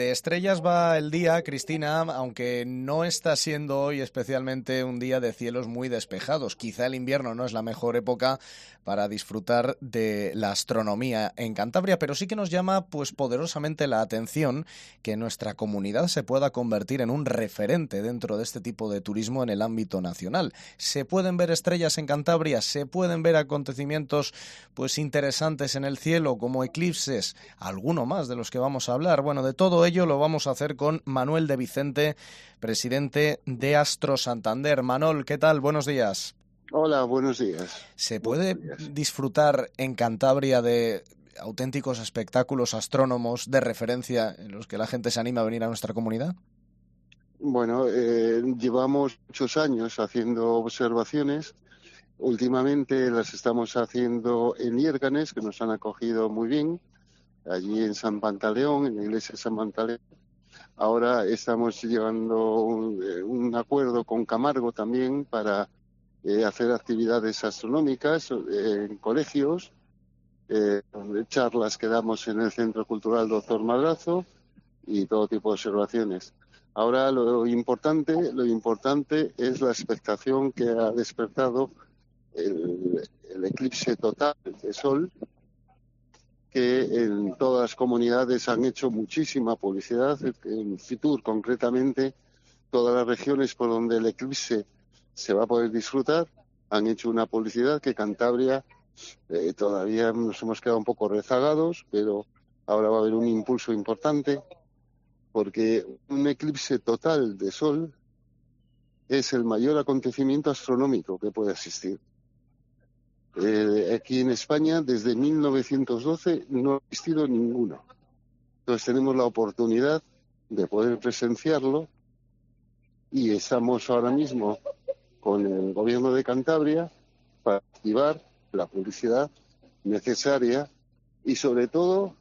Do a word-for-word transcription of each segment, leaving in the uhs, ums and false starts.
de estrellas va el día, Cristina, aunque no está siendo hoy especialmente un día de cielos muy despejados. Quizá el invierno no es la mejor época para disfrutar de la astronomía en Cantabria, pero sí que nos llama pues poderosamente la atención que nuestra comunidad se pueda convertir en un referente dentro de este tipo de turismo en el ámbito nacional. Se pueden ver estrellas en Cantabria, se pueden ver acontecimientos pues interesantes en el cielo como eclipses, alguno más de los que vamos a hablar. Bueno, de todo ello lo vamos a hacer con Manuel de Vicente, presidente de Astro Santander. Manol, ¿qué tal? Buenos días. Hola, buenos días. ¿Se puede días. disfrutar en Cantabria de auténticos espectáculos astrónomos de referencia en los que la gente se anima a venir a nuestra comunidad? Bueno, eh, llevamos muchos años haciendo observaciones. Últimamente las estamos haciendo en Iérganes, que nos han acogido muy bien, allí en San Pantaleón, en la iglesia de San Pantaleón. Ahora estamos llevando un, eh, un acuerdo con Camargo también para eh, hacer actividades astronómicas eh, en colegios, eh, charlas que damos en el Centro Cultural Doctor Madrazo y todo tipo de observaciones. Ahora lo importante, lo importante es la expectación que ha despertado el, el eclipse total de Sol, que en todas las comunidades han hecho muchísima publicidad. En Fitur, concretamente, todas las regiones por donde el eclipse se va a poder disfrutar han hecho una publicidad que Cantabria eh, todavía nos hemos quedado un poco rezagados, pero ahora va a haber un impulso importante porque un eclipse total de Sol es el mayor acontecimiento astronómico que puede existir. Eh, aquí en España, desde mil novecientos doce, no ha existido ninguno. Entonces tenemos la oportunidad de poder presenciarlo y estamos ahora mismo con el gobierno de Cantabria para activar la publicidad necesaria y sobre todo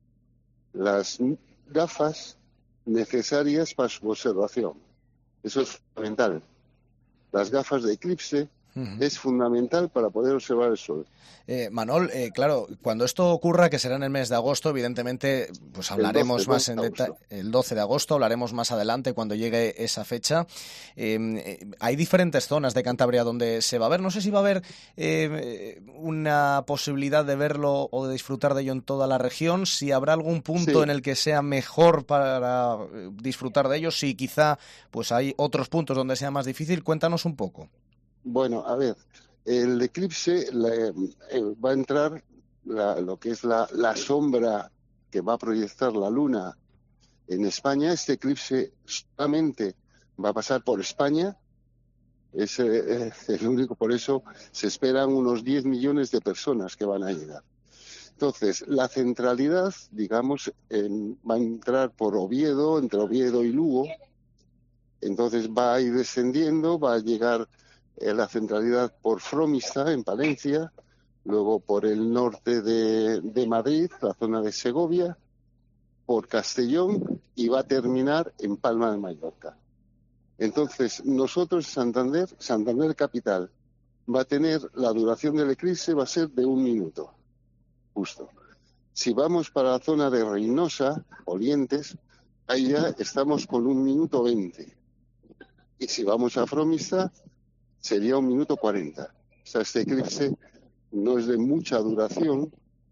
las gafas necesarias para su observación. Eso es fundamental. Las gafas de eclipse uh-huh. es fundamental para poder observar el Sol. Eh, Manol, eh, claro, cuando esto ocurra, que será en el mes de agosto, evidentemente, pues hablaremos el doce, más en detalle. El doce de agosto, hablaremos más adelante cuando llegue esa fecha. Eh, hay diferentes zonas de Cantabria donde se va a ver. No sé si va a haber eh, una posibilidad de verlo o de disfrutar de ello en toda la región. Si habrá algún punto sí. en el que sea mejor para disfrutar de ello. Si quizá pues hay otros puntos donde sea más difícil. Cuéntanos un poco. Bueno, a ver. El eclipse la, eh, va a entrar la, lo que es la, la sombra que va a proyectar la Luna en España. Este eclipse solamente va a pasar por España. Es eh, el único, por eso se esperan unos diez millones de personas que van a llegar. Entonces, la centralidad, digamos, en, va a entrar por Oviedo, entre Oviedo y Lugo. Entonces va a ir descendiendo, va a llegar la centralidad por Fromista, en Palencia, luego por el norte de, de Madrid, la zona de Segovia, por Castellón y va a terminar en Palma de Mallorca. Entonces, nosotros, Santander, Santander Capital, va a tener, la duración del eclipse va a ser de un minuto, justo. Si vamos para la zona de Reynosa, Olientes, ahí ya estamos con un minuto veinte. Y si vamos a Fromista, sería un minuto cuarenta. O sea, este eclipse no es de mucha duración.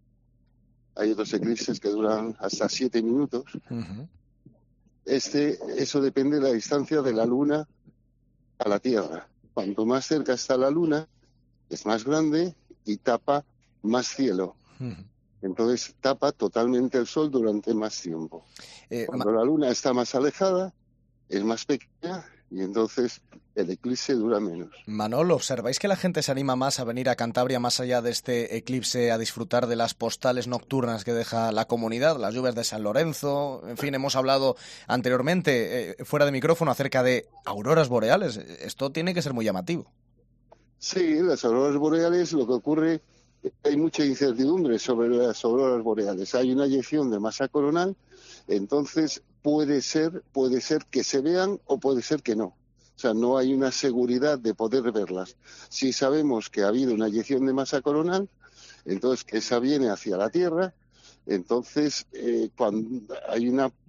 Hay otros eclipses que duran hasta siete minutos. Uh-huh. Este, eso depende de la distancia de la Luna a la Tierra. Cuanto más cerca está la Luna, es más grande y tapa más cielo. Uh-huh. Entonces tapa totalmente el Sol durante más tiempo. Eh, Cuando ma- la Luna está más alejada, es más pequeña y entonces el eclipse dura menos. Manol, ¿observáis que la gente se anima más a venir a Cantabria más allá de este eclipse a disfrutar de las postales nocturnas que deja la comunidad, las lluvias de San Lorenzo? En fin, hemos hablado anteriormente, eh, fuera de micrófono, acerca de auroras boreales. Esto tiene que ser muy llamativo. Sí, las auroras boreales, lo que ocurre, hay mucha incertidumbre sobre las auroras boreales. Hay una eyección de masa coronal, entonces puede ser, puede ser que se vean o puede ser que no. O sea, no hay una seguridad de poder verlas. Si sabemos que ha habido una eyección de masa coronal, entonces que esa viene hacia la Tierra, entonces eh, cuando hay una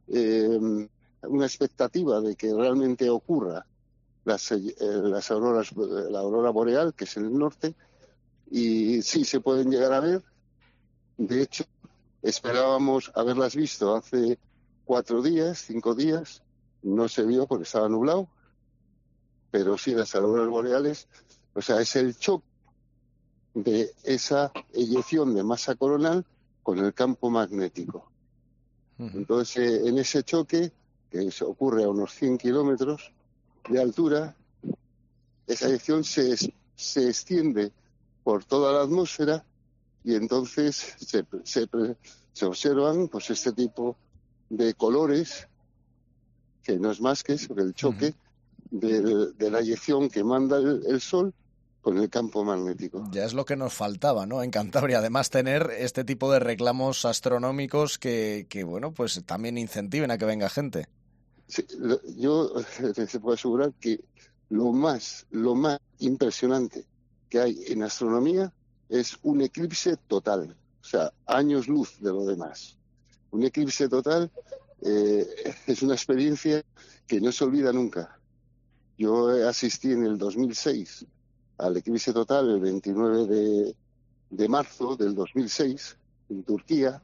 eh, una expectativa de que realmente ocurra las, eh, las auroras, la aurora boreal, que es en el norte, y sí se pueden llegar a ver. De hecho, esperábamos haberlas visto hace cuatro días, cinco días, no se vio porque estaba nublado, pero sí las auroras boreales, o sea, es el choque de esa eyección de masa coronal con el campo magnético. Uh-huh. Entonces, eh, en ese choque, que se ocurre a unos cien kilómetros de altura, esa eyección se, se extiende por toda la atmósfera y entonces se, se, se observan pues este tipo de colores, que no es más que eso, que el choque uh-huh. de, de la eyección que manda el, el Sol con el campo magnético. Ya es lo que nos faltaba, ¿no? En Cantabria, además tener este tipo de reclamos astronómicos que, que bueno, pues también incentiven a que venga gente. Sí, yo te puedo asegurar que lo más, lo más impresionante que hay en astronomía es un eclipse total, o sea, años luz de lo demás. Un eclipse total eh, es una experiencia que no se olvida nunca. Yo asistí en el dos mil seis al eclipse total, el veintinueve de, de marzo del dos mil seis, en Turquía.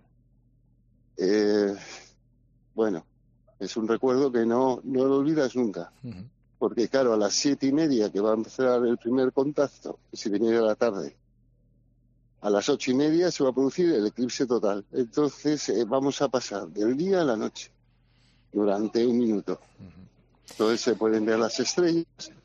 Eh, bueno, es un recuerdo que no, no lo olvidas nunca. Uh-huh. Porque, claro, a las siete y media, que va a empezar el primer contacto, si viniera a la tarde, a las ocho y media se va a producir el eclipse total. Entonces, eh, vamos a pasar del día a la noche, durante un minuto. Uh-huh. Entonces, se pueden ver las estrellas,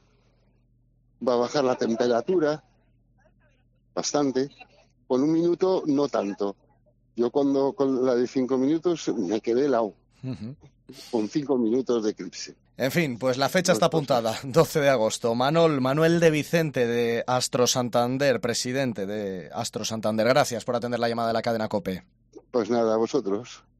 va a bajar la temperatura bastante. Con un minuto, no tanto. Yo, cuando con la de cinco minutos, me quedé helado. Uh-huh. Con cinco minutos de eclipse. En fin, pues la fecha está apuntada, doce de agosto. Manol, Manuel de Vicente de Astro Santander, presidente de Astro Santander. Gracias por atender la llamada de la cadena COPE. Pues nada, a vosotros.